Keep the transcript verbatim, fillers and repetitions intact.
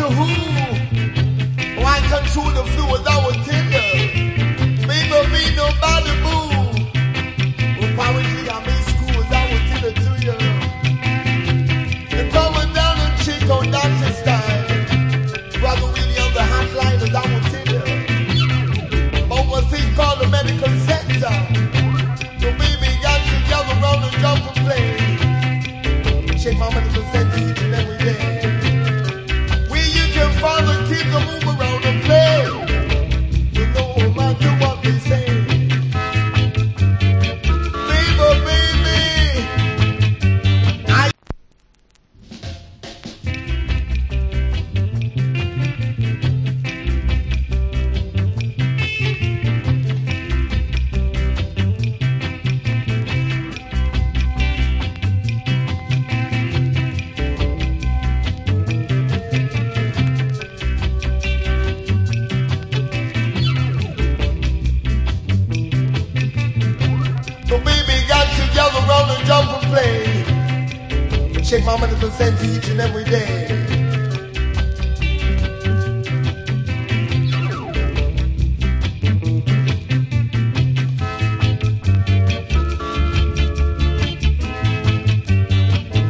to who? Why control the flow without a tender? Maybe me nobody move. Well, apparently I'm in school without a tender to you. They're coming down and check on Doctor Stein. Brother Willie on the hotline without a tender. Over a thing called the medical center. So baby got together round and jump and play. Check my medical center each and every day. Where you can find the kids to move around and play. You know no matter what they say. Baby, baby, I jump and play. Check my medical center each and every day.